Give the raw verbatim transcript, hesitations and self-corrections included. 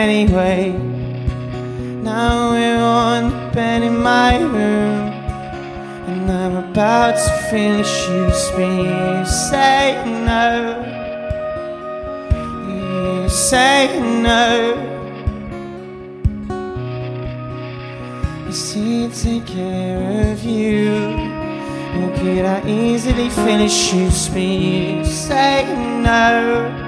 anyway. Now we're on the bed in my room, and I'm about to finish you speak. You say no, you say no. You see, take care of you. Or could I easily finish you speak? You say no.